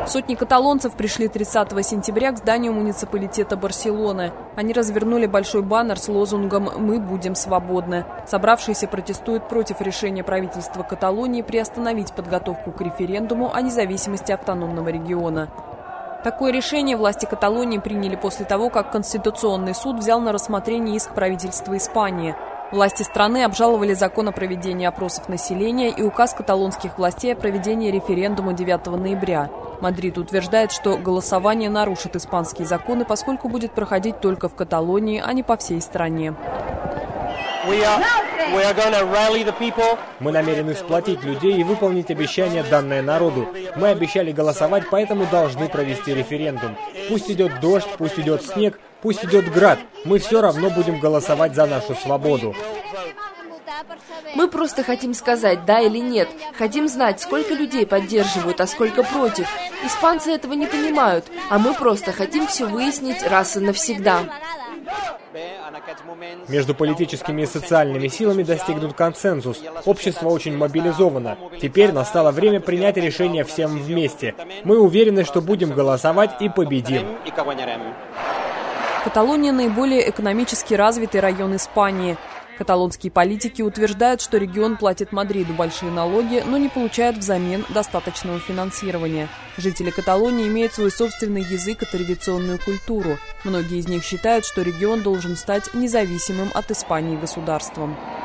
Сотни каталонцев пришли 30 сентября к зданию муниципалитета Барселоны. Они развернули большой баннер с лозунгом «Мы будем свободны». Собравшиеся протестуют против решения правительства Каталонии приостановить подготовку к референдуму о независимости автономного региона. Такое решение власти Каталонии приняли после того, как Конституционный суд взял на рассмотрение иск правительства Испании. Власти страны обжаловали закон о проведении опросов населения и указ каталонских властей о проведении референдума 9 ноября. Мадрид утверждает, что голосование нарушит испанские законы, поскольку будет проходить только в Каталонии, а не по всей стране. Мы намерены сплотить людей и выполнить обещание, данное народу. Мы обещали голосовать, поэтому должны провести референдум. Пусть идет дождь, пусть идет снег, пусть идет град. Мы все равно будем голосовать за нашу свободу. Мы просто хотим сказать, да или нет. Хотим знать, сколько людей поддерживают, а сколько против. Испанцы этого не понимают, а мы просто хотим все выяснить раз и навсегда. Между политическими и социальными силами достигнут консенсус. Общество очень мобилизовано. Теперь настало время принять решение всем вместе. Мы уверены, что будем голосовать и победим. Каталония – наиболее экономически развитый район Испании. Каталонские политики утверждают, что регион платит Мадриду большие налоги, но не получает взамен достаточного финансирования. Жители Каталонии имеют свой собственный язык и традиционную культуру. Многие из них считают, что регион должен стать независимым от Испании государством.